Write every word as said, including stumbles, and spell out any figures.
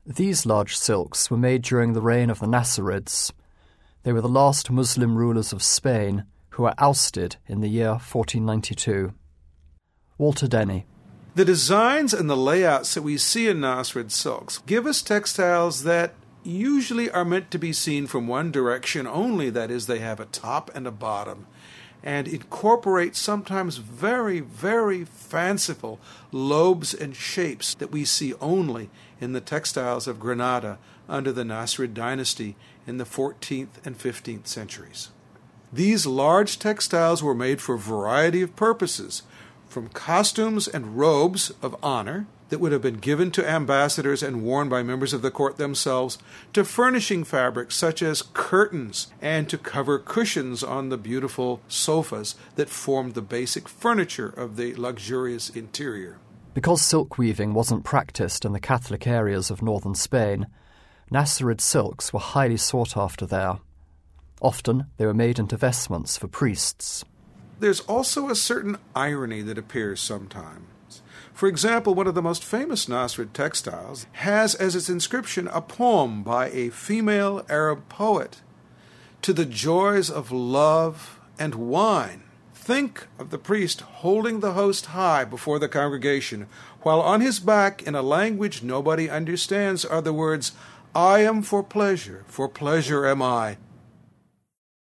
These large silks were made during the reign of the Nassirids. They were the last Muslim rulers of Spain who were ousted in the year fourteen ninety-two. Walter Denny. The designs and the layouts that we see in Nasrid silks give us textiles that usually are meant to be seen from one direction only, that is, they have a top and a bottom, and incorporate sometimes very, very fanciful lobes and shapes that we see only in the textiles of Granada under the Nasrid dynasty in the fourteenth and fifteenth centuries. These large textiles were made for a variety of purposes, from costumes and robes of honor that would have been given to ambassadors and worn by members of the court themselves, to furnishing fabrics such as curtains and to cover cushions on the beautiful sofas that formed the basic furniture of the luxurious interior. Because silk weaving wasn't practiced in the Catholic areas of northern Spain, Nasrid silks were highly sought after there. Often they were made into vestments for priests. There's also a certain irony that appears sometimes. For example, one of the most famous Nasrid textiles has as its inscription a poem by a female Arab poet, "To the joys of love and wine." Think of the priest holding the host high before the congregation, while on his back, in a language nobody understands, are the words, "I am for pleasure, for pleasure am I."